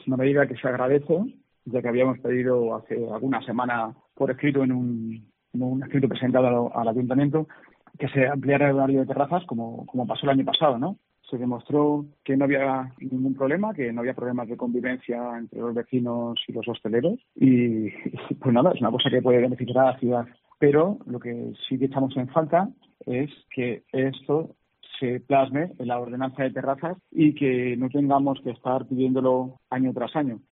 Es una medida que se agradece, ya que habíamos pedido hace alguna semana por escrito en un escrito presentado al ayuntamiento que se ampliara el horario de terrazas como pasó el año pasado, ¿no? Se demostró que no había ningún problema, que no había problemas de convivencia entre los vecinos y los hosteleros y pues nada, es una cosa que puede beneficiar a la ciudad. Pero lo que sí que echamos en falta es que esto se plasme en la ordenanza de terrazas y que no tengamos que estar pidiéndolo año tras año.